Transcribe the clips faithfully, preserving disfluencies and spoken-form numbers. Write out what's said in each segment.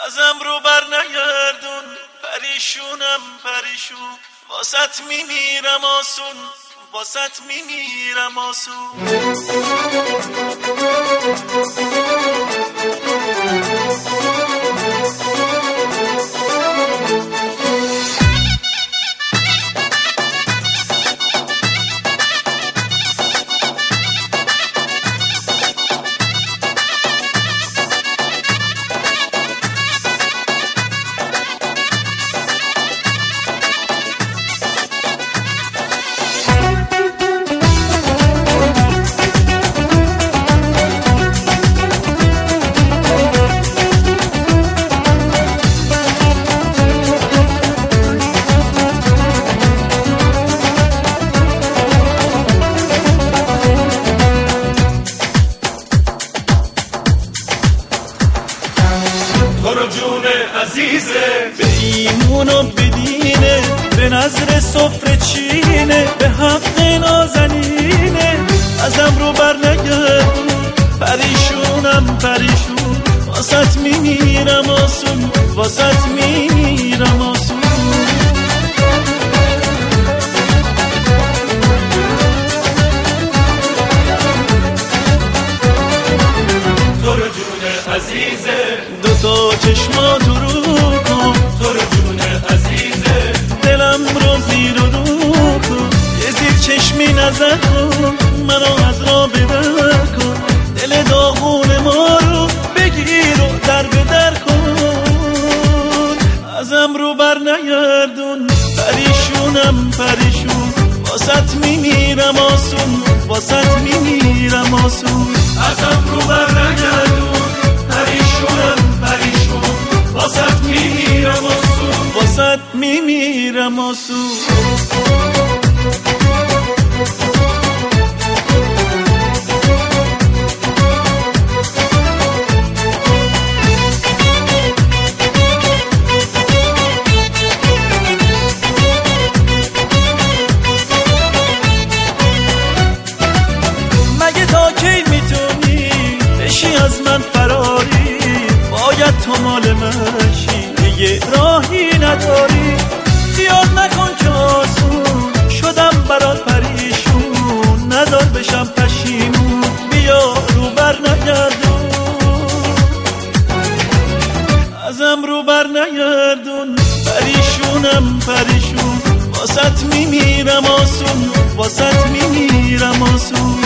ازم رو بر نگردون، پریشونم پریشون، واسط میمیرم آسون، واسط میمیرم آسون. تو رو جون عزیزه، به ایمون و بدینه، به نظر سفره چینه، به حق نازنینه. ازم رو بر نگردون، پریشونم پریشون، واسط میمیرم آسون، واسط میمیرم آسون. تو رو جون عزیزه، دوتا چشماتو رو کن، تو رو جون عزیزه، دلم رو زیر و رو کن، یه زیر چشمی نظر کن، منو از را بدر کن، دل داغون ما رو بگیر و در بدر کن. ازم رو بر نگردون، پریشونم پریشون، واسط میمیرم آسون، واسط میمیرم آسون. ازم رو بر نگردون، پریشونم پریشون، واسط میمیرم آسون، واسط میمیرم آسون. مگه تا کی میتونی بشی از من فراری؟ باید تو مال من شی، دیگه راهی نداری. خیال نکن که آسون شدم برات پریشون، نذار بشم پشیمون، بیا رو بر نگردون. ازم رو بر نگردون، پریشونم پریشون، واسط میمیرم آسون، واسط میمیرم آسون.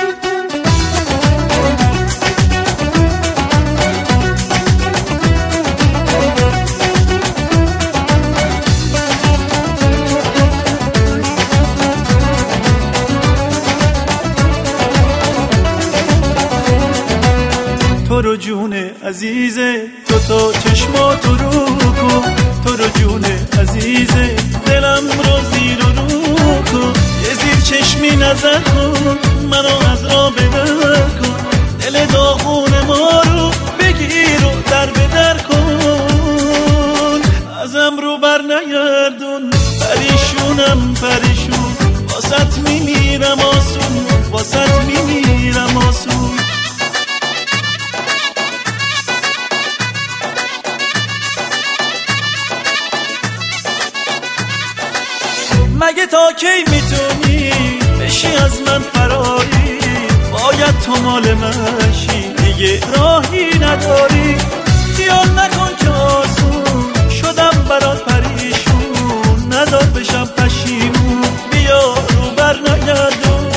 تو رو جون عزیزه، تو تا چشماتو رو کن، تو رو جون عزیزه، دلم رو زیر و رو کن، یه زیر چشمی نظر کن، منو از را بدر کن، دل داغون ما رو بگیر و در بدر کن. ازم رو بر نگردون، پریشونم پریشون، واسط میمیرم آسون، واسط میمیرم آسون. مگه تا کی میتونی بشی از من فراری؟ باید تو مال من شی، دیگه راهی نداری. خیال نکن که آسون شدم برات پریشون، نذار بشم پشیمون، بیا رو بر نگردون.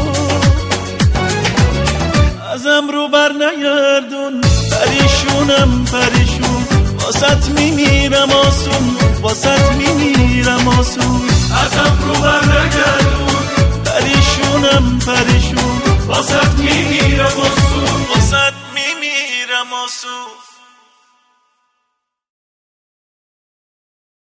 ازم رو بر نگردون، پریشونم پریشون، واسط میمیرم آسون، واسط میمیرم آسون. ازم رو بر نگردون، پریشونم پریشون، واسط میمیرم آسون، واسط میمیرم آسون.